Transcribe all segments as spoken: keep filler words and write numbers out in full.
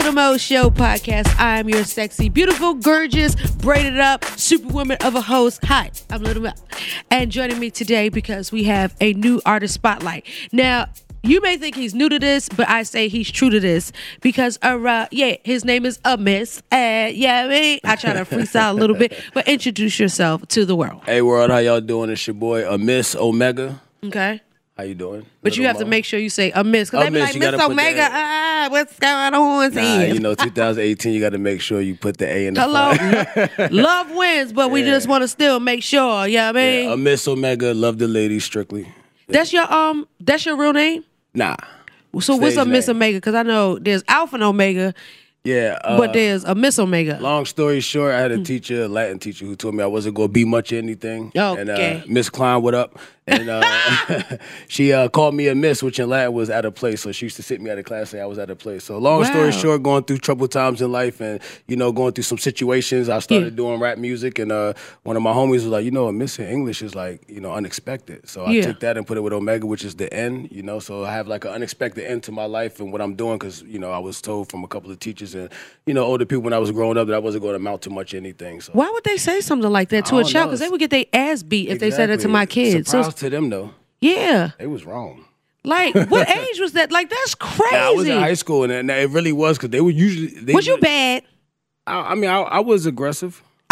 Little Mo Show podcast. I'm your sexy, beautiful, gorgeous, braided up superwoman of a host. Hi, I'm Little Mo. And joining me today because we have a new artist spotlight. Now, you may think he's new to this, but I say he's true to this because, uh, yeah, his name is Amiss. Uh, yeah, I mean, I try to freestyle a little bit, but introduce yourself to the world. Hey, world, how y'all doing? It's your boy, Amiss Omega. Okay. How you doing? But you have Mo? to make sure you say Amiss, because they be like, Miss Omega, ah, what's going on nah, here? You know, two thousand eighteen, you got to make sure you put the A in the Hello? front. Love wins, but we Yeah. just want to still make sure, you know what I mean? Yeah, Amiss Omega, love the ladies strictly. Yeah. That's your um, that's your real name? Nah. So what's a Stage Miss name. Omega? Because I know there's Alpha and Omega, Yeah. Uh, but there's a Miss Omega. long story short, I had a teacher, a Latin teacher, who told me I wasn't going to be much of anything. And Okay. uh, Miss Klein, what up? And uh, she uh, called me a miss, which in Latin was out of place. So she used to sit me out of class and say I was out of place. So long Wow. story short, going through troubled times in life and, you know, going through some situations, I started Yeah. doing rap music. And uh, one of my homies was like, you know, a miss in English is like, you know, unexpected. So I Yeah. took that and put it with Omega, which is the end, you know. So I have like an unexpected end to my life and what I'm doing because, you know, I was told from a couple of teachers and, you know, older people when I was growing up that I wasn't going to amount to much anything. So Why would they say something like that to I a don't child? know. Because they would get their ass beat if they said that to my Exactly. kids. Surprise So, to them, though. yeah. They was wrong. Like, what age was that? Like, that's crazy. Nah, I was in high school, and, and it really was because they were usually. They, Was you bad? I, I mean, I, I was aggressive. All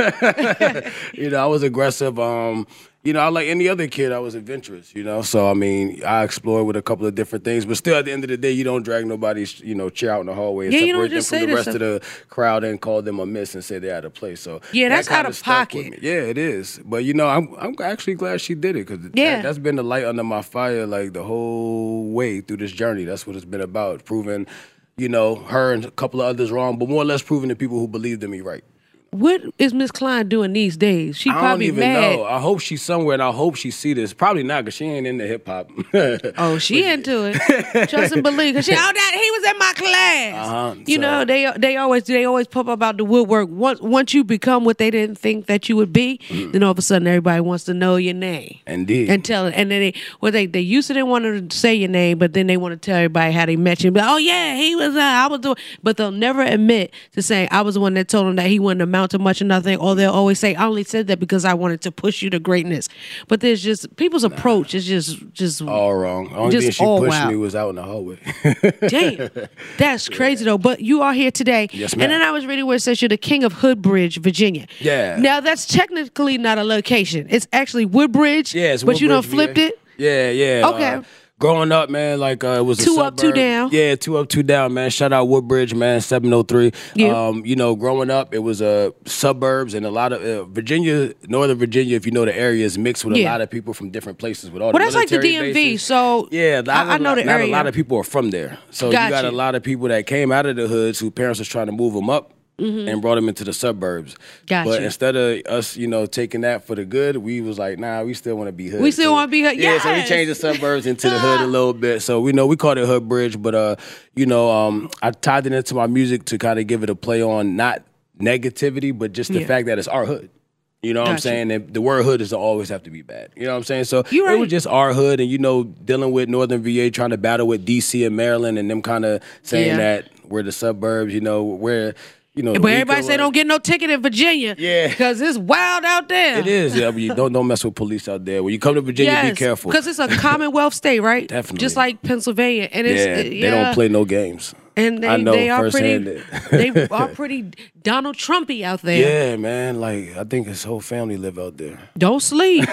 right. You know, I was aggressive. Um, you know, I like any other kid, I was adventurous. You know, so I mean, I explored with a couple of different things, but still, at the end of the day, you don't drag nobody's, you know, chair out in the hallway and Yeah, you don't separate them just from say the that rest stuff. of the crowd and call them a miss and say they're out of place. So Yeah, that that's kinda out of stuck with pocket. me. Yeah, it is. But you know, I'm I'm actually glad she did it because Yeah. that, that's been the light under my fire like the whole way through this journey. That's what it's been about, proving, you know, her and a couple of others wrong, but more or less proving the people who believed in me right. What is Miss Klein doing these days? She I don't probably even mad. know. I hope she's somewhere, and I hope she see this. Probably not, because she ain't into hip hop. Oh, she into it. Trust and believe. Cause she, oh, that he was in my class. Uh-huh. You So- know, they they always they always pop up out the woodwork. Once once you become what they didn't think that you would be, Mm-hmm. then all of a sudden everybody wants to know your name. Indeed. And tell it. And then they well they they used to didn't want to say your name, but then they want to tell everybody how they met you. But oh yeah, he was uh, I was doing, but they'll never admit to saying I was the one that told him that he wouldn't amount to much or nothing. Or they'll always say I only said that because I wanted to push you to greatness. But there's just people's approach is just just all wrong. The only Just thing she all pushed wild. me was out in the hallway. damn. That's crazy though. But you are here today. Yes, And ma'am. then I was reading where it says you're the king of Hoodbridge, Virginia. Yeah. Now that's technically not a location. It's actually Woodbridge. Yeah, it's but you don't Woodbridge, flipped V A. it. Yeah, yeah. Okay. Uh, growing up, man, like uh, it was a Two up, two suburb. down. Yeah, two up, two down, man. Shout out Woodbridge, man, seven oh three. Yeah. Um, you know, growing up, it was uh, suburbs and a lot of uh, Virginia, Northern Virginia, if you know the area, is mixed with Yeah. a lot of people from different places with all Well, the that's like the military D M V. bases. So Yeah, not I, I a know lot- the not area. a lot of people are from there. So Got you got you. a lot of people that came out of the hoods whose parents was trying to move them up. And brought them into the suburbs. Got but you. instead of us, you know, taking that for the good, we was like, nah, we still want to be hood. We still So- wanna be hood. Yeah, so we Yes. changed the suburbs into the hood a little bit. So we know we called it Hood Bridge, but uh, you know, um, I tied it into my music to kind of give it a play on not negativity, but just the Yeah. fact that it's our hood. You know what I'm Got you. saying? And the word hood doesn't always have to be bad. You know what I'm saying? So You it right. was just our hood, and you know, dealing with Northern V A, trying to battle with D C and Maryland, and them kind of saying Yeah. that we're the suburbs. You know, we're you know, But we everybody could, say like- don't get no ticket in Virginia. Yeah. Because it's wild out there. It is. Yeah, but you don't don't mess with police out there. When you come to Virginia, Yes, be careful. because it's a Commonwealth state, right? Definitely. Just like Pennsylvania, and it's yeah, uh, they yeah. don't play no games. And they, I know they are pretty. firsthand They are pretty Donald Trumpy out there. Yeah, man. Like I think his whole family live out there. Don't sleep.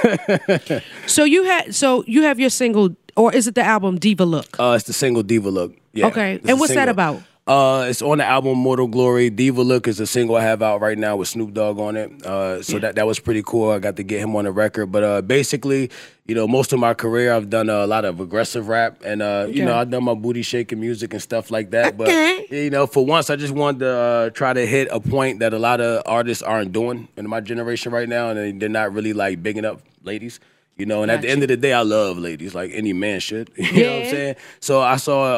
So you had. So you have your single, or is it the album Diva Look? Uh, it's the single Diva Look. Yeah. Okay. It's And a what's that single. about? Uh, it's on the album Mortal Glory. Diva Look is a single I have out right now with Snoop Dogg on it. Uh, so that that was pretty cool. I got to get him on the record. But uh, basically, you know, most of my career I've done a lot of aggressive rap, and uh, you know, Okay. I've done my booty shaking music and stuff like that. Okay. But you know, for once, I just wanted to uh, try to hit a point that a lot of artists aren't doing in my generation right now, and they- they're not really like bigging up ladies. You know, and at the Gotcha. end of the day, I love ladies like any man should. You know what I'm Yeah. saying? So I saw. Uh,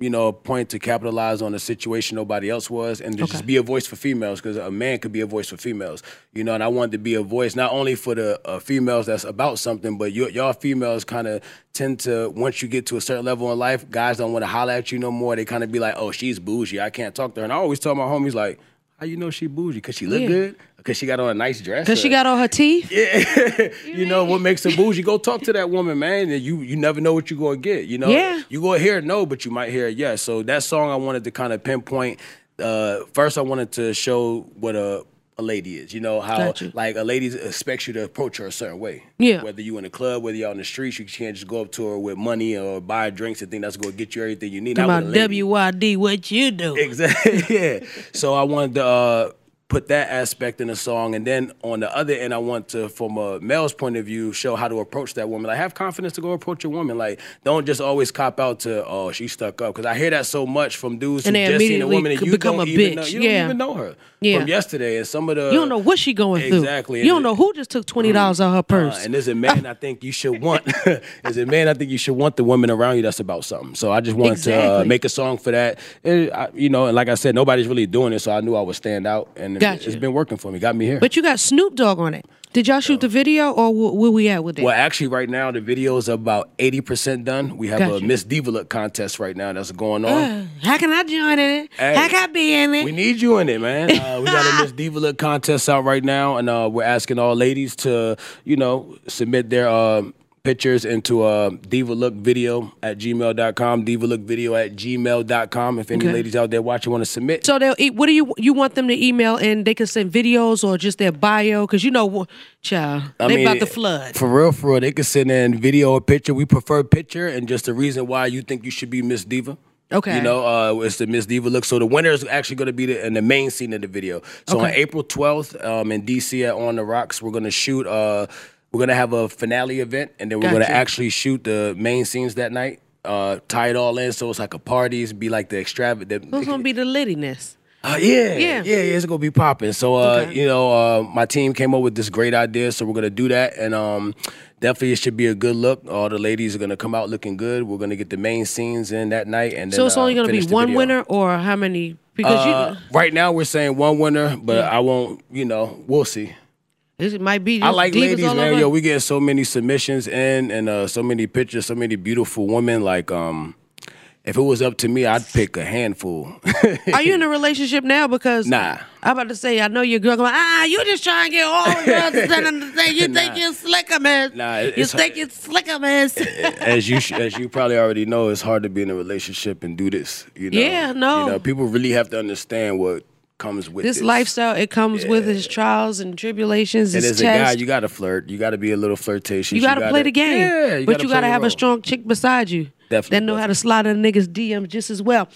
you know, a point to capitalize on a situation nobody else was, and to Okay. just be a voice for females, because a man could be a voice for females, you know. And I wanted to be a voice not only for the uh, females that's about something, but y- y'all females kind of tend to, once you get to a certain level in life, guys don't want to holler at you no more. They kind of be like, oh, she's bougie, I can't talk to her. And I always tell my homies, like, how you know she bougie? Because she look Yeah. good? Because she got on a nice dress? Because she Or- got on her teeth? Yeah. You know, what makes her bougie? Go talk to that woman, man. And you you never know what you're going to get, you know? Yeah. You going to hear no, but you might hear a yes. So that song I wanted to kind of pinpoint. Uh, first, I wanted to show what a, a lady is. You know, how, Gotcha. like, a lady expects you to approach her a certain way. Yeah. Whether you in the club, whether you're out in the streets, you can't just go up to her with money or buy drinks and think that's going to get you everything you need. Talking Not about with a lady. W Y D, what you do? Exactly. Yeah. So I wanted to uh, put that aspect in the song, and then on the other end, I want to, from a male's point of view, show how to approach that woman. Like, have confidence to go approach a woman. Like, don't just always cop out to, oh, she stuck up, because I hear that so much from dudes And who they just seen a immediately woman and could you become don't a even know. bitch. You don't Yeah. even know her Yeah. from yesterday, and some of the You don't know what she going through. Exactly. You don't And know who just took twenty dollars out her purse. Uh, and as a man, I think you should want. as a man, I think you should want the women around you that's about something. So I just wanted to uh, Exactly. make a song for that. And I, you know, and like I said, nobody's really doing it, so I knew I would stand out, and Gotcha. it's been working for me. Got me here. But you got Snoop Dogg on it. Did y'all shoot the video, or wh- where we at with it? Well, actually, right now the video is about eighty percent done. We have Gotcha. a Miss Diva Look contest right now that's going on. Uh, how can I join in it? Hey. How can I be in it? We need you in it, man. Uh, we got a Miss Diva Look contest out right now, and uh, we're asking all ladies to, you know, submit their um, pictures into uh, diva look video at gmail dot com, diva look video at gmail dot com. If any Okay. ladies out there watching want to submit. So they'll eat. What do you you want them to email, and they can send videos or just their bio? Because you know, wh- child, I they mean, about to flood. For real, for real, they can send in video or picture. We prefer picture, and just the reason why you think you should be Miss Diva. Okay. You know, uh, it's the Miss Diva Look. So the winner is actually going to be the, in the main scene of the video. So on Okay. April twelfth um, in D C at On the Rocks, we're going to shoot, uh, we're going to have a finale event, and then we're going to Gotcha. actually shoot the main scenes that night, uh, tie it all in. So it's like a parties, be like the extravagant. Who's gonna be the littiness? Uh, yeah, Yeah. yeah, yeah, it's gonna be popping. So, uh, Okay. you know, uh, my team came up with this great idea, so we're gonna do that, and um, definitely it should be a good look. All the ladies are gonna come out looking good. We're gonna get the main scenes in that night, and then, So it's only uh, gonna be finish the one video. winner, or how many? Because Uh, right now we're saying one winner, but Yeah. I won't. You know, we'll see. you, it might be. I just like divas ladies, all man. over. Yo, we get so many submissions in, and uh, so many pictures, so many beautiful women. Like, um, if it was up to me, I'd pick a handful. Are you in a relationship now? Because Nah. I'm about to say, I know your girl. Going, ah, you just trying to get all the girls to stand on the thing. You think Nah. you're slicker, man. Nah, it- you it's- think you're slicker, man. as you sh- as you probably already know, it's hard to be in a relationship and do this. You know? Yeah, no. You know, people really have to understand what comes with This this lifestyle, it comes with its trials and tribulations, And its as a guy, tests. you gotta flirt. You gotta be a little flirtatious. You gotta play the game. Yeah, you but gotta you gotta play have your a strong chick beside you. Definitely, That know how to slide in a nigga's D Ms just as well.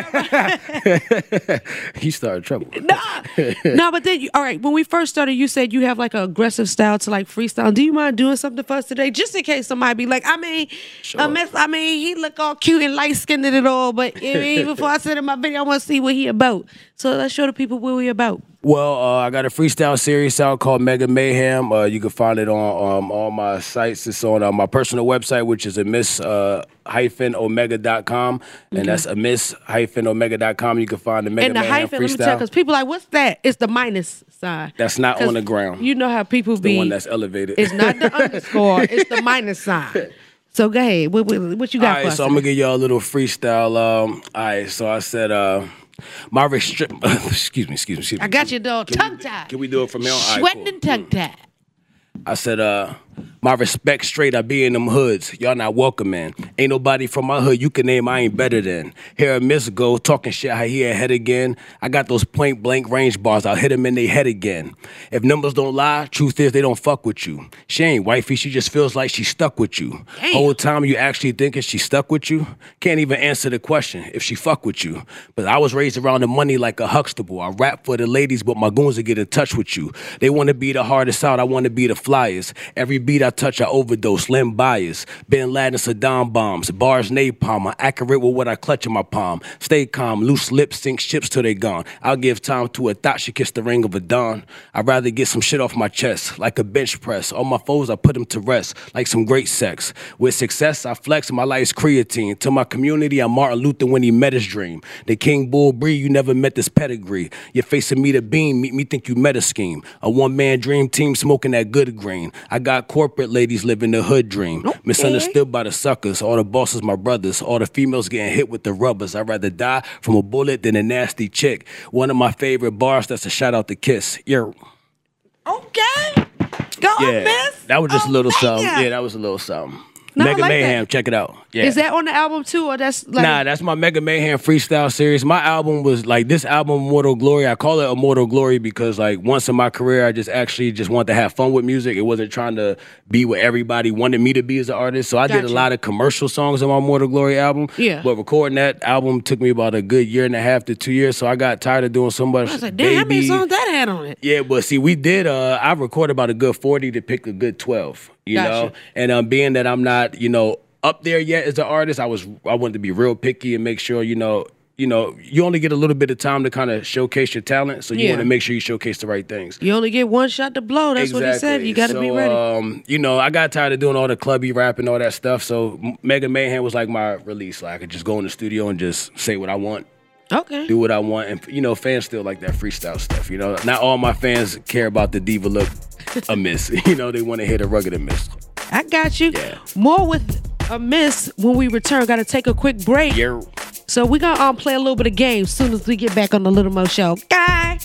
role. He started trouble. Nah. No, but then, you, all right, when we first started, you said you have like an aggressive style to like freestyle. Do you mind doing something for us today? Just in case somebody be like, I mean, Sure. I, miss, I mean, he look all cute and light-skinned and all, but even before I send him my video, I want to see what he about. So let's show the people what we about. Well, uh, I got a freestyle series out called Mega Mayhem. Uh, you can find it on um, all my sites. It's on uh, my personal website, which is amiss uh, hyphen omega dot com, and that's amiss hyphen omega dot com. You can find the Mega And the Mayhem hyphen, let me tell you, freestyle. because people like, what's that? It's the minus sign. That's not 'Cause on the ground. You know how people the be. one that's elevated. It's not the underscore. It's the minus sign. So go ahead. What, what, what you got All for right, us? so I'm gonna give y'all a little freestyle. Um, all right, so I said, uh, my restrict. excuse me, excuse me, excuse me. I got your dog Can tongue we- tied. Can we do it from here on? All right, Sweating cool. and tongue tied. I said, uh, my respect straight, I be in them hoods. Y'all not welcome in. Ain't nobody from my hood you can name I ain't better than. Here a miss go, talking shit, how he ahead again. I got those point blank range bars, I'll hit him in they head again. If numbers don't lie, truth is they don't fuck with you. She ain't wifey, she just feels like she stuck with you. Damn. Whole time you actually thinking she stuck with you? Can't even answer the question if she fuck with you. But I was raised around the money like a Huxtable. I rap for the ladies, but my goons will get in touch with you. They want to be the hardest out, I want to be the flyers. Every beat I touch, I overdose. Limb bias, Bin Laden, Saddam bombs, bars napalm. I'm accurate with what I clutch in my palm. Stay calm, loose lips sink ships till they gone. I'll give time to a thought, she kissed the ring of a dawn. I'd rather get some shit off my chest, like a bench press. All my foes, I put them to rest, like some great sex. With success, I flex, my life's creatine. To my community, I'm Martin Luther when he met his dream. The King Bull breed, you never met this pedigree. You're facing me to beam, meet me think you met a scheme. A one-man dream team smoking that good green. I got corporate ladies living the hood dream. Okay. Misunderstood by the suckers. All the bosses, my brothers. All the females getting hit with the rubbers. I'd rather die from a bullet than a nasty chick. One of my favorite bars, that's a shout out to Kiss. Yeah. Okay. Go yeah, on, miss. That was just oh, a little man. something. Yeah, that was a little something. No, Mega like Mayhem, that. check it out. Yeah. Is that on the album too, or that's like? Nah, that's my Mega Mayhem freestyle series. My album was like this album, Immortal Glory. I call it Immortal Glory because like once in my career, I just actually just wanted to have fun with music. It wasn't trying to be what everybody wanted me to be as an artist. So I Got did a you. lot of commercial songs on my Immortal Glory album. Yeah. But recording that album took me about a good year and a half to two years. So I got tired of doing so much. I was like, damn, how many baby. songs that had on it? Yeah, but see, we did. Uh, I recorded about a good forty to pick a good twelve. You Gotcha. know, and um, being that I'm not, you know, up there yet as an artist, I was I wanted to be real picky and make sure, you know, you know, you only get a little bit of time to kind of showcase your talent, so you Yeah. want to make sure you showcase the right things. You only get one shot to blow. That's exactly. what he said. You got to so, be ready. Um, you know, I got tired of doing all the clubby rap and all that stuff, so Mega Mayhem was like my release. Like I could just go in the studio and just say what I want. Okay. Do what I want, and you know, fans still like that freestyle stuff. You know, not all my fans care about the diva look a miss. You know, they want to hit a rugged miss. I got you. Yeah. More with a miss when we return. Got to take a quick break. Yeah. So we're going to um, play a little bit of games as soon as we get back on the Little Mo Show. Guy.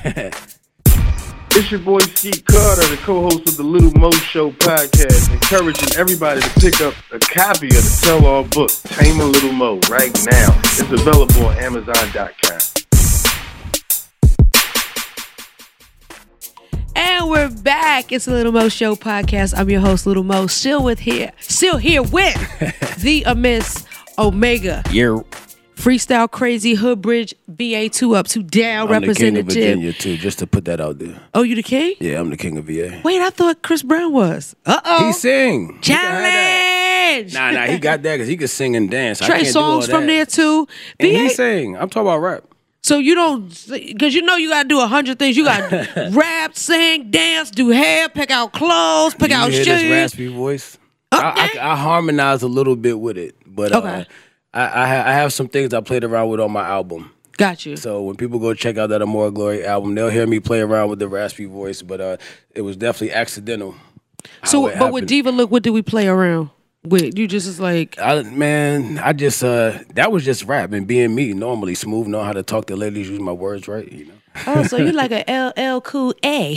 It's your boy Ski Carter, the co-host of the Little Mo Show podcast, encouraging everybody to pick up a copy of the tell-all book, Tame a Little Mo, right now. It's available on Amazon dot com. And we're back. It's the Little Mo Show podcast. I'm your host, Little Mo. Still with here, still here with the Amiss Omega. Yeah. Freestyle Crazy Hood Bridge V A two up, two down I'm representative. the king of Virginia too, just to put that out there. Oh, you the king? Yeah, I'm the king of V A. Wait, I thought Chris Brown was. Uh oh. He sing. He can have Challenge. that. Nah, nah, he got that because he could sing and dance. I Trey can't do all Songz from that. there too. And V A he sing. I'm talking about rap. So you don't, because you know you got to do a hundred things. You got to rap, sing, dance, do hair, pick out clothes, pick you out hear shoes. this raspy voice? I, Okay. I, I harmonize a little bit with it, but uh, Okay. I, I, ha- I have some things I played around with on my album. Got you. So when people go check out that Immortal Glory album, they'll hear me play around with the raspy voice, but uh, it was definitely accidental. So, how it but with happened. Diva Look, what did we play around with? You just is like, I, man, I just uh, that was just rap and being me. Normally smooth, know how to talk to ladies, use my words right. You know. oh, so you like a L L Cool A.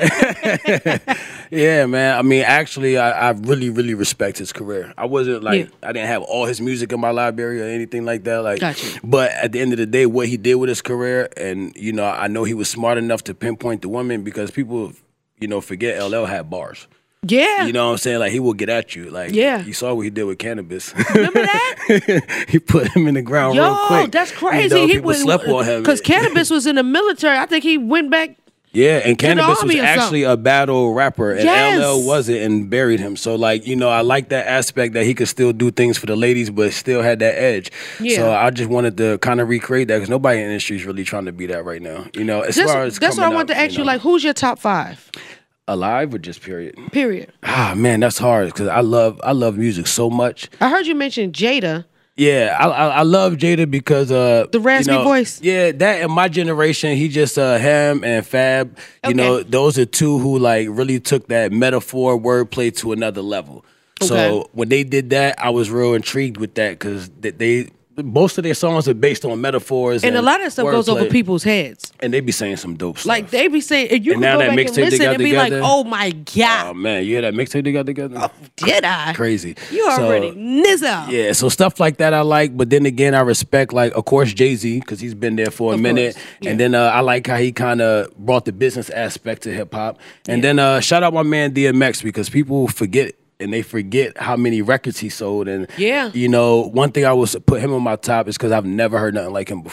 Yeah, man. I mean, actually, I, I really, really respect his career. I wasn't like Yeah. I didn't have all his music in my library or anything like that. Like, Gotcha. but at the end of the day, what he did with his career, and you know, I know he was smart enough to pinpoint the woman because people, you know, forget L L had bars. Yeah. You know what I'm saying? Like he will get at you. Like Yeah. you saw what he did with Cannabis. Remember that? He put him in the ground Yo, real quick. that's crazy. You know, he people was slept on him because Cannabis was in the military. I think he went back. Yeah, and the Cannabis was army or actually a battle rapper, and Yes. L L wasn't and buried him. So, like, you know, I like that aspect that he could still do things for the ladies, but still had that edge. Yeah. So I just wanted to kind of recreate that because nobody in the industry is really trying to be that right now. You know, as That's, far as that's what I coming want to up, ask you. know. Like, who's your top five? Alive or just period? Period. Ah, man, that's hard because I love I love music so much. I heard you mention Jada. Yeah, I, I I love Jada because uh The raspy you know, voice? Yeah, that in my generation, he just uh him and Fab. You Okay. know, those are two who like really took that metaphor wordplay to another level. Okay. So when they did that, I was real intrigued with that because they, they most of their songs are based on metaphors And and a lot of stuff goes over wordplay. people's heads. And they be saying some dope stuff. Like, they be saying, and you And can now go that back and mixtape they listen got and be like, together- oh my God. oh man, you hear that mixtape they got together? Oh, did I? Crazy. You So, already nizzo. Yeah, so stuff like that I like, but then again, I respect, like, of course, Jay-Z, because he's been there for a Of minute. course, yeah. And then uh, I like how he kind of brought the business aspect to hip-hop. And then uh, shout out my man D M X, because people forget, and they forget how many records he sold. And, Yeah. you know, one thing I was put him on my top is because I've never heard nothing like him before.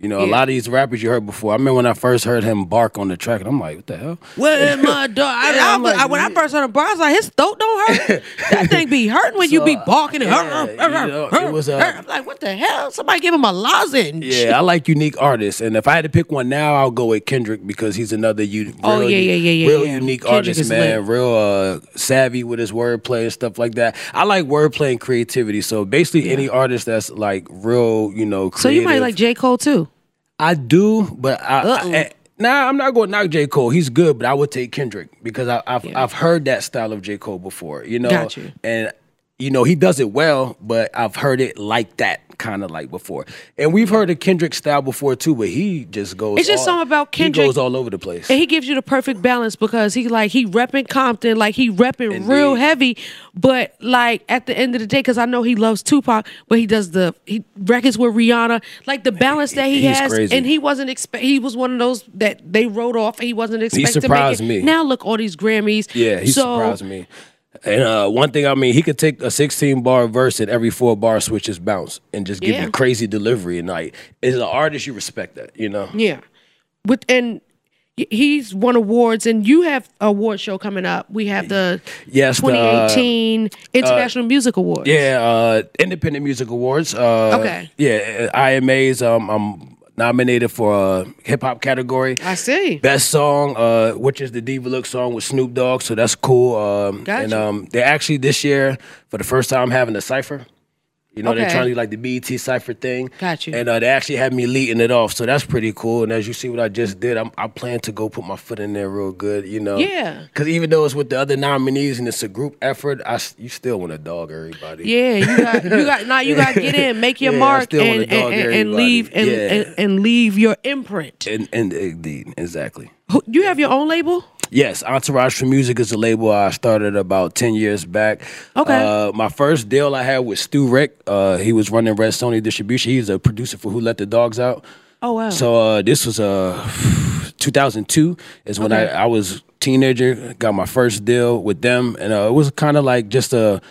You know, Yeah. a lot of these rappers you heard before. I remember when I first heard him bark on the track, and I'm like, what the hell? Where's my dog? I, Yeah, I, I'm was- like, I- when I first heard him bark, I was like, his throat don't hurt. That thing be hurting when you So, be barking. And, yeah, you know, it was, uh, I'm like, what the hell? Somebody give him a lozenge. Yeah, I like unique artists, and if I had to pick one now, I'll go with Kendrick because he's another u- real, Oh, yeah, yeah, yeah, yeah, real yeah. unique Kendrick artist, is man. lit. Real uh, savvy with his wordplay and stuff like that. I like wordplay and creativity. So basically, any artist that's like real, you know, creative. So you might like J. Cole too. I do, but I, Uh-oh. I, I nah, I'm not going to knock J. Cole. He's good, but I would take Kendrick because I, I've Yeah. I've heard that style of J. Cole before, you know, Got you. and you know he does it well, but I've heard it like that, kind of like before, and we've heard of Kendrick style before too, but he just goes. It's just all, something about Kendrick- He goes all over the place. And he gives you the perfect balance because he like he repping Compton, like he repping Indeed. real heavy, but like at the end of the day, because I know he loves Tupac, but he does the he records with Rihanna, like the balance that he He's has, crazy. and he wasn't expect. He was one of those that they wrote off. And he wasn't expecting surprised to make it. me. Now look, all these Grammys. Yeah, he so, surprised me. And uh, one thing, I mean, he could take a sixteen bar verse and every four bar switches bounce and just give Yeah. you crazy delivery. And like, as an artist, you respect that, you know? Yeah, with and he- he's won awards, and you have a award show coming up. We have the Yes, the, twenty uh, eighteen International Music Awards. Yeah, uh, Independent Music Awards. Uh, Okay. Yeah, I M As. Um, I'm nominated for a hip hop category. I see. Best song, uh, which is the Diva Look song with Snoop Dogg. So that's cool. Um, Gotcha. And um, they're actually this year for the first time having a cipher. You know, they're Okay. trying to do like the B E T cipher thing. Got you. And uh, they actually had me leading it off, so that's pretty cool. And as you see what I just did, I'm, I plan to go put my foot in there real good, you know. Yeah. Because even though it's with the other nominees and it's a group effort, I s- you still want to dog everybody. Yeah, you got you got now you got to get in, make your Yeah, I mark, still wanna and dog and, and, and everybody. leave and, Yeah. and and leave your imprint. And, and indeed, exactly. Who- You have your own label? Yes, Entourage for Music is a label I started about ten years back. Okay. Uh, my first deal I had with Stu Rick. Uh, he was running Red Sony Distribution. He's a producer for Who Let the Dogs Out. Oh wow. So uh, this was uh, two thousand two is when Okay. I, I was teenager, got my first deal with them. And uh, it was kind of like just a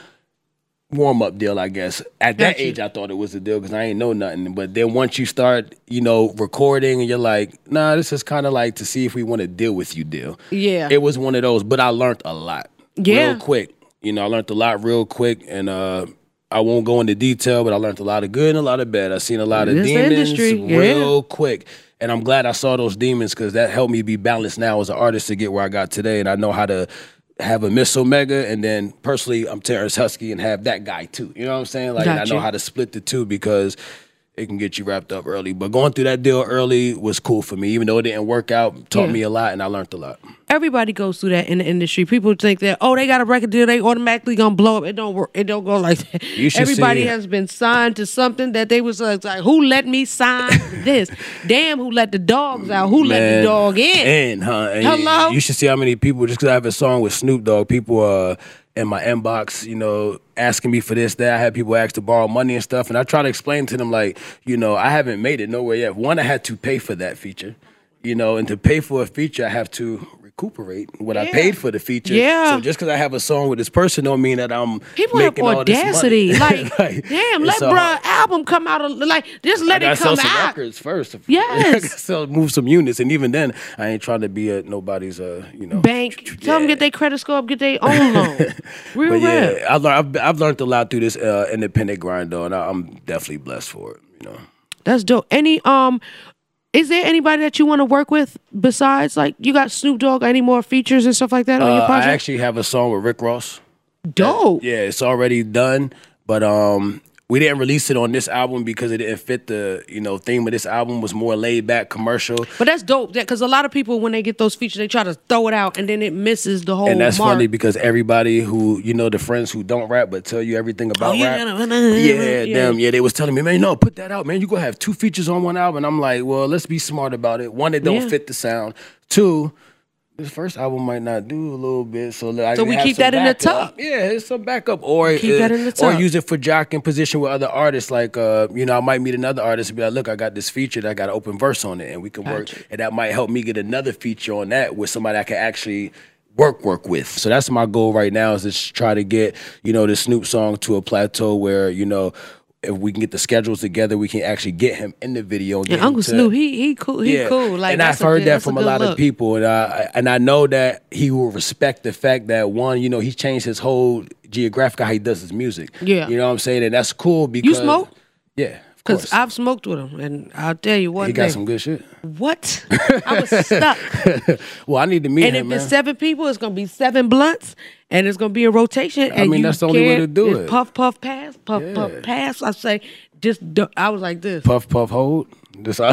warm-up deal, I guess. At that Gotcha. age, I thought it was a deal because I ain't know nothing. But then once you start, you know, recording and you're like, nah, this is kind of like to see if we want to deal with you deal. Yeah. It was one of those, but I learned a lot Yeah. real quick. You know, I learned a lot real quick, and uh, I won't go into detail, but I learned a lot of good and a lot of bad. I seen a lot of It's the demons industry, yeah. real quick. And I'm glad I saw those demons because that helped me be balanced now as an artist to get where I got today. And I know how to have a Miss Omega, and then personally, I'm Terrence Husky and have that guy too. You know what I'm saying? Like, and I Gotcha. know how to split the two because it can get you wrapped up early. But going through that deal early was cool for me, even though it didn't work out. Taught Yeah. me a lot, and I learned a lot. Everybody goes through that in the industry. People think that oh, they got a record deal, they automatically gonna blow up. It don't work. It don't go like that. You should Everybody see- has been signed to something that they was like, like, who let me sign this? Damn, who let the dogs out? Who let the Man, dog in? In, huh? And Hello? You, you should see how many people, just because I have a song with Snoop Dogg, people uh, in my inbox, you know, asking me for this, that. I had people ask to borrow money and stuff. And I try to explain to them, like, you know, I haven't made it nowhere yet. One, I had to pay for that feature, you know, and to pay for a feature, I have to recuperate what I Yeah. paid for the feature. Yeah. So just because I have a song with this person don't mean that I'm People have making all this audacity. money. Like, Like, damn, it's let so bruh hard. album come out. Of, like, just let I gotta it come sell some out. records first. Yes. I gotta sell, move some units, and even then, I ain't trying to be a nobody's, uh, you know, Bank. Tell them Yeah. get their credit score up, get their own loan. Real But rap. yeah, I've learned, I've, I've learned a lot through this uh, independent grind, though, and I, I'm definitely blessed for it. You know, That's dope. Any um, is there anybody that you want to work with besides like you got Snoop Dogg? Any more features and stuff like that on your uh, I project? actually have a song with Rick Ross. dope. Yeah, it's already done, but um, we didn't release it on this album because it didn't fit the you know theme of this album. Was more laid back, commercial. But that's dope. Because a lot of people, when they get those features, they try to throw it out, and then it misses the whole. And that's mark. funny because everybody who you know the friends who don't rap but tell you everything about Oh, yeah, rap, yeah, yeah, yeah, yeah. them, yeah, they was telling me, man, no, put that out, man. You gonna have two features on one album. And I'm like, well, let's be smart about it. One, it don't Yeah. fit the sound. Two, this first album might not do a little bit, so I So can we have keep some that in the backup. top. Yeah, it's some backup, or Keep uh, that in the or top. use it for jock in position with other artists. Like, uh, you know, I might meet another artist and be like, look, I got this feature that got an open verse on it, and we can work, Gotcha. and that might help me get another feature on that with somebody I can actually work work with. So that's my goal right now is to just try to get, you know, the Snoop song to a plateau where, you know, if we can get the schedules together, we can actually get him in the video. And yeah, Uncle to, Snoop, he he cool, he yeah. cool. Like, and I've a heard good, that from a, a lot look. of people, and I and I know that he will respect the fact that one, you know, he's changed his whole geographic how he does his music. Yeah, you know what I'm saying, and that's cool because you smoke. Yeah. Because I've smoked with him, and I'll tell you one thing. He thing. got some good shit. What? I was stuck. Well, I need to meet and him, if man. it's seven people, it's going to be seven blunts, and it's going to be a rotation. I and mean, you that's the only way to do it's it. Puff, puff, pass, puff, Yeah. puff, pass. I say, just, do, I was like this. Puff, puff, hold. This, I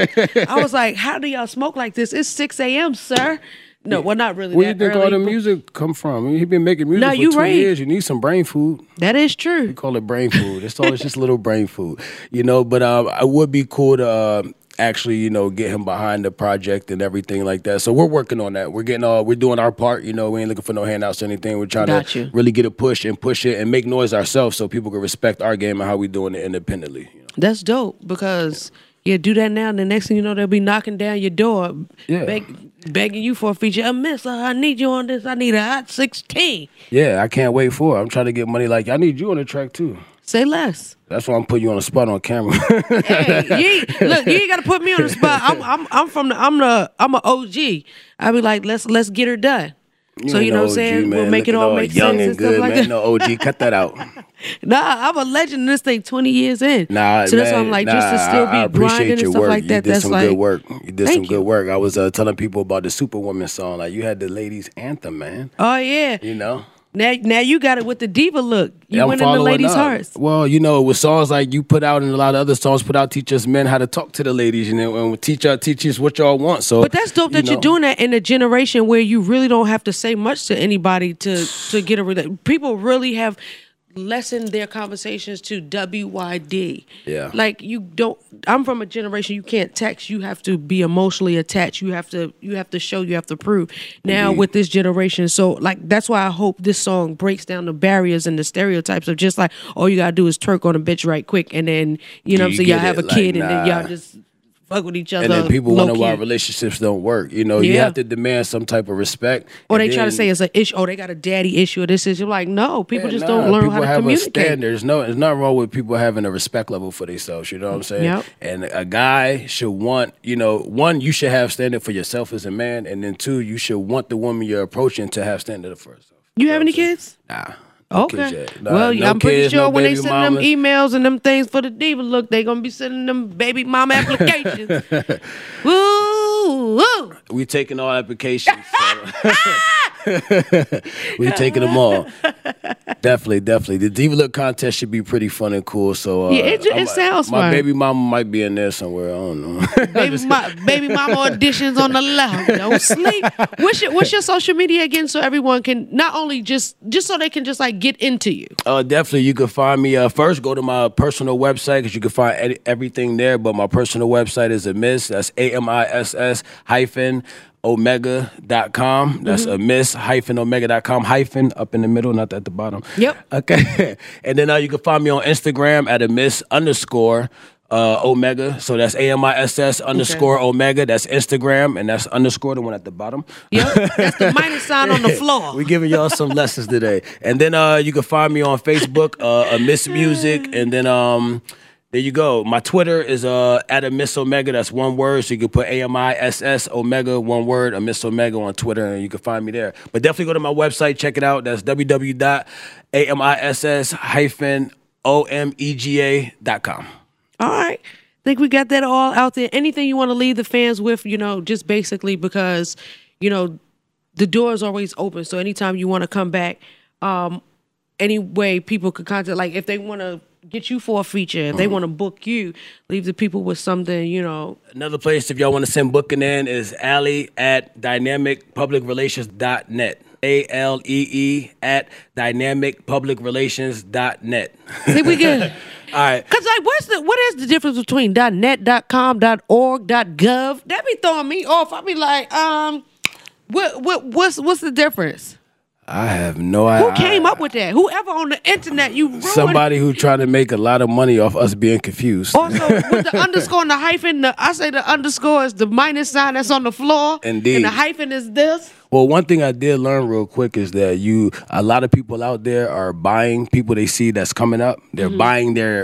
was like, how do y'all smoke like this? It's six a.m., sir. No, well, not really. Where that do you think early, all the but- music come from? I mean, he been making music No, for you twenty right. years. You need some brain food. That is true. We call it brain food. It's always just little brain food, you know. But um, it would be cool to uh, actually, you know, get him behind the project and everything like that. So we're working on that. We're getting all, we're doing our part. You know, we ain't looking for no handouts or anything. We're trying Got to you. really get a push and push it and make noise ourselves so people can respect our game and how we doing it independently. You know? That's dope because. Yeah, do that now, and the next thing you know, they'll be knocking down your door, Yeah. beg, begging you for a feature. Uh, miss, uh, I need you on this. I need a hot sixteen. Yeah, I can't wait for it. I'm trying to get money. Like, I need you on the track too. Say less. That's why I'm putting you on the spot on camera. Hey, you ain't, look, you ain't got to put me on the spot. I'm, I'm, I'm from the, I'm the, I'm an O G. I be like, let's, let's get her done. You so ain't you know no what I'm saying? O G, man. We'll make it Looking all make young sense and and good, stuff like man. that. No O G, cut that out. Nah, I'm a legend in this thing twenty years in. Nah, so that's why man, I'm like, nah, just to still I, be I appreciate grinding and your stuff work. like You that. did That's some like, good work. You did thank some you. good work. I was uh, telling people about the Superwoman song. Like, you had the ladies' anthem, man. oh yeah. You know? Now, now you got it with the diva look. You I'm went in the following ladies' up. hearts. Well, you know, with songs like you put out and a lot of other songs put out, teach us men how to talk to the ladies, you know, and teach uh, teach us what y'all want. So, But that's dope you that know. you're doing that in a generation where you really don't have to say much to anybody to to get a rela- people really have lessened their conversations to W Y D. Yeah. Like you don't I'm from a generation you can't text, you have to be emotionally attached. You have to you have to show, you have to prove. Now Indeed. with this generation, so like that's why I hope this song breaks down the barriers and the stereotypes of just like all you gotta do is twerk on a bitch right quick and then you know what I'm You saying, y'all get have a it, like, kid and then nah. y'all just fuck with each other. And then people wonder why low-key. relationships don't work. You know, you Yeah. have to demand some type of respect. Or and they try to then- say it's an issue. Oh, they got a daddy issue or this issue. Like, no, people Yeah, just nah, don't learn people how to have communicate. A standard. There's no, there's nothing wrong with people having a respect level for themselves. You know what I'm saying? Yep. And a guy should want, you know, one, you should have standard for yourself as a man, and then two, you should want the woman you're approaching to have standard for herself. You know have what any I'm saying? kids? Nah. No Okay. kids yet. Nah, well, no I'm pretty kids, sure no when they baby send them mamas. emails and them things for the diva look, they gonna be sending them baby mama applications. Woo, woo. We taking all applications. So. We taking them all. Definitely, definitely. The Diva Look contest should be pretty fun and cool. So uh, Yeah, it ju- it I'm- sounds My fun. baby mama might be in there somewhere. I don't know. Baby, ma- baby mama auditions on the left. Don't sleep. What's your, what's your social media again so everyone can not only just just so they can just like get into you? Uh, definitely, you can find me. Uh, first, go to my personal website because you can find ed- everything there. But my personal website is Amiss. That's A M I S S hyphen omega dot com. That's Amiss hyphen omega dot com. Hyphen up in the middle, not at the bottom. Yep. Okay. And then uh, you can find me on Instagram at Amiss underscore uh, omega. So that's A M I S S underscore omega. That's Instagram, and that's underscore the one at the bottom. Yep. That's the minus sign on the floor. We giving y'all some lessons today. And then uh, you can find me on Facebook, uh, Amiss Music, and then um, there you go. My Twitter is uh, at Amiss Omega. That's one word. So you can put A M I S S Omega, one word, Amiss Omega on Twitter, and you can find me there. But definitely go to my website, check it out. That's w w w dot a m i s s hyphen omega dot com. All right. I think we got that all out there. Anything you want to leave the fans with, you know, just basically because, you know, the door is always open. So anytime you want to come back, um, any way people could contact, like if they want to get you for a feature, if they want to book you, leave the people with something, you know. Another place, if y'all want to send booking in, is Allie at dynamic public relations dot net. A L E E at dynamic public relations dot net. See, we good. All right. Cause like, what's the what is the difference between .net, .com, .org, .gov? That be throwing me off. I be like, um, what what what's what's the difference? I have no idea. Who came up with that? Whoever on the internet, you ruined. Somebody who tried to make a lot of money off us being confused. Also, with the underscore and the hyphen, the, I say the underscore is the minus sign that's on the floor. Indeed. And the hyphen is this. Well, one thing I did learn real quick is that you, a lot of people out there are buying people they see that's coming up. They're Mm-hmm. buying their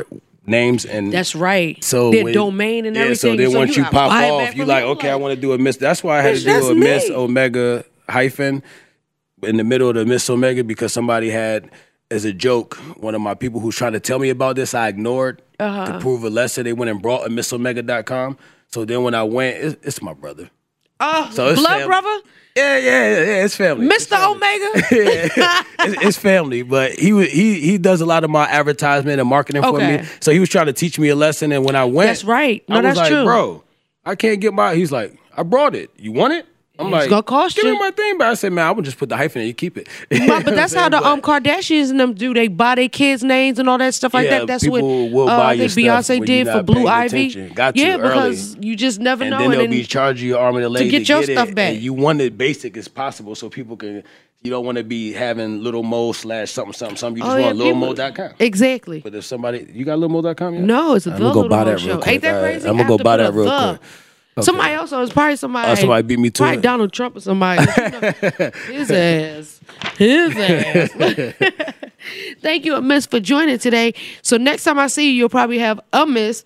names and that's right. So their when, domain and yeah, everything. So then so once you gotta pop buy it off, back you from like, him, okay, I want to do a Miss. That's why I had Bitch, to do that's a me. Miss Omega hyphen in the middle of the Miss Omega because somebody had, as a joke, one of my people who's trying to tell me about this, I ignored uh-huh. to prove a lesson. They went and brought a miss omega dot com. So then when I went, it's, it's my brother. Oh, so it's blood family. brother? Yeah, yeah, yeah, it's family. Mister It's family. Omega? yeah, it's, it's family. But he was he he does a lot of my advertisement and marketing Okay. for me. So he was trying to teach me a lesson. And when I went, That's right. No, I was that's like, true. bro, I can't get my. He's like, I brought it. You want it? I'm It's like, gonna cost give you. me my thing. But I said, man, I would just put the hyphen in. You keep it. but, but that's how the But- um Kardashians and them do. They buy their kids' names and all that stuff like Yeah, that. That's people what will uh, buy I your think stuff Beyonce when did you're for not Blue paying Ivy. attention. Got you yeah, early. because you just never and know. then and they'll then be charging you arm and a leg get your it, stuff back. And you want it basic as possible so people can. You don't want to be having Little Mo slash something something something. You just Oh, yeah, want Little Mo people- dot com. Exactly. But if somebody, you got Little Mo dot com yet? No, it's a I'm the gonna go Little buy Mo that show. real quick. Ain't that All right, crazy? I'm I gonna go have to buy put that a real the. quick. Okay. Somebody else, or it's probably somebody. Oh, somebody beat me to probably it. Donald Trump or somebody. You know, his ass. His ass. Thank you, Miss, for joining today. So next time I see you, you'll probably have a Miss,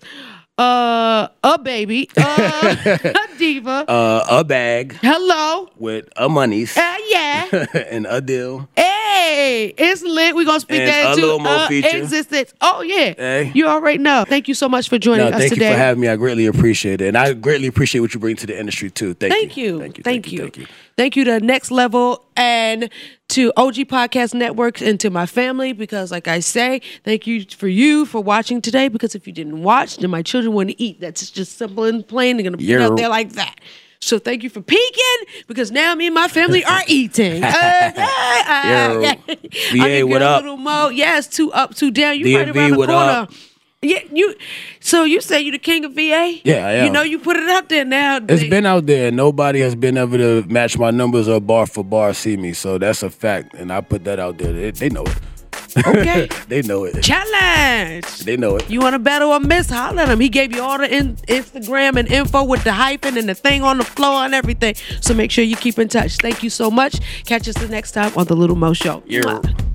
uh, a baby, uh, a diva. Uh, a bag Hello. with a monies Uh, yeah. and a deal. Hey, it's lit. We're going to speak And that a into little more uh, feature. existence. Oh, yeah. Hey. You already know. Thank you so much for joining No, us thank today. you for having me. I greatly appreciate it, and I greatly appreciate what you bring to the industry too. Thank, Thank you. you. Thank you. Thank you. Thank you. Thank you to Next Level and to O G Podcast Network and to my family because, like I say, thank you for you for watching today because if you didn't watch, then my children wouldn't eat. That's just simple and plain. They're going to put it out there like that. So thank you for peeking because now me and my family are eating. Uh, uh, Yo, uh, V A, what up? A little more. Yes, two up, two down. You D right M V, around the what corner. up? Yeah, you. So you say you the king of V A? Yeah, I am. You know you put it out there now. It's They- been out there. Nobody has been able to match my numbers or bar for bar see me. So that's a fact, and I put that out there. They, they know it. Okay. They know it. Challenge. They know it. You want to battle a Miss? Holler at him. He gave you all the in- Instagram and info with the hyphen and the thing on the floor and everything. So make sure you keep in touch. Thank you so much. Catch us the next time on The Little Mo Show. Yeah. Mwah.